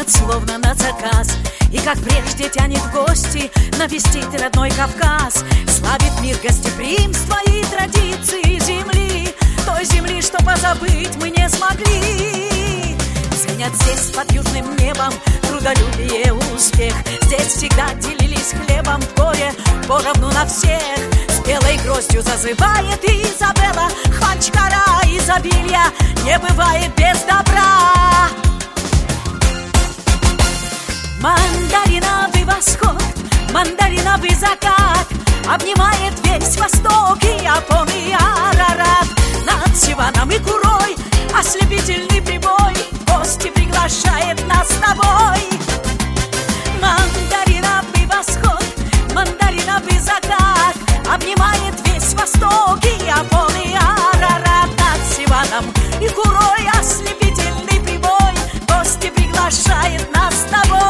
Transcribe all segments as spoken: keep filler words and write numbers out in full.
делает словно на заказ, и как прежде тянет в гости навестить родной Кавказ. Славит мир гостеприимства и традиции земли, той земли, что позабыть мы не смогли. Звенят здесь под южным небом трудолюбие и успех. Здесь всегда делились хлебом в горе поровну на всех. С белой гроздью зазывает Изабелла, Ханчкара изобилия не бывает без добра. Мандариновый восход, мандариновый закат обнимает весь восток и Япон и Арарат. Над Сиваном и Курой ослепительный прибой в гости приглашает нас с тобой. Мандариновый восход, мандариновый закат обнимает весь восток и Япон и Арарат. Над Сиваном и Курой ослепительный прибой в гости приглашает нас с тобой.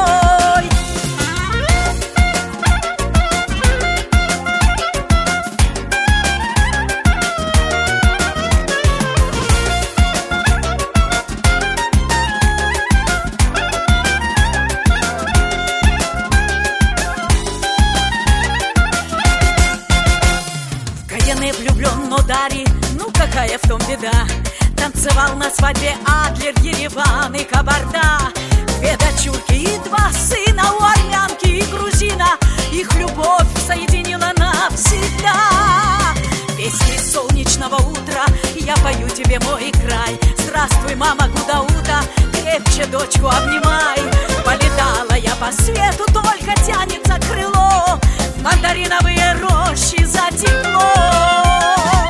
Влюблен, но Дари, ну какая в том беда. Танцевал на свадьбе Адлер, Ереван и Кабарда. Две дочурки и два сына у армянки и грузина. Их любовь соединила навсегда. Песни солнечного утра я пою тебе, мой край. Здравствуй, мама Гудауда, крепче дочку обнимай. Полетала я по свету, только тянется крыло. Мандариновые рощи за теплом.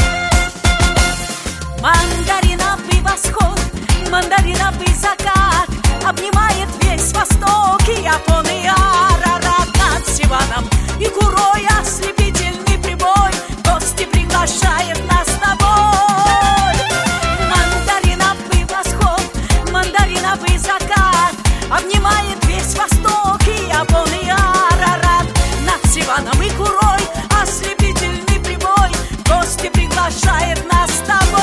Мандариновый восход, мандариновый закат обнимает весь восток и Япон и Арарат. Над Сиваном и Курой ослепительный прибой в гости приглашает нас с тобой. Мандариновый восход, мандариновый закат обнимает весь восток и Япон и Арарат. Над Сиваном и Курой ослепительный прибой в гости приглашает нас с тобой.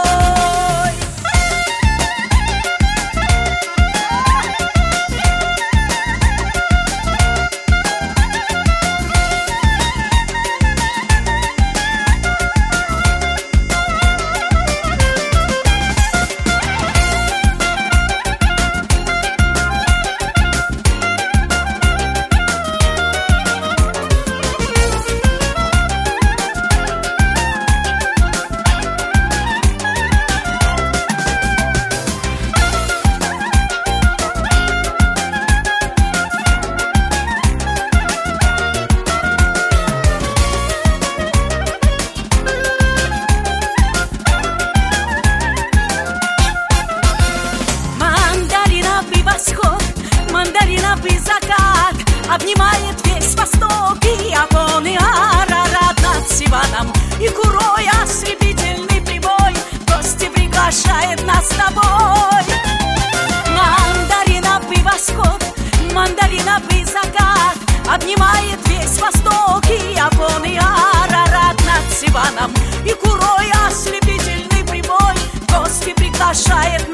Мандариновый закат обнимает весь восток и Япон и Арарат. Над Сиваном и Курой ослепительный прибой в гости приглашает нас с тобой. Мандариновый восход, мандариновый закат обнимает весь восток и Япон и Арарат. Над Сиваном и Курой ослепительный прибой в гости приглашает нас с тобой.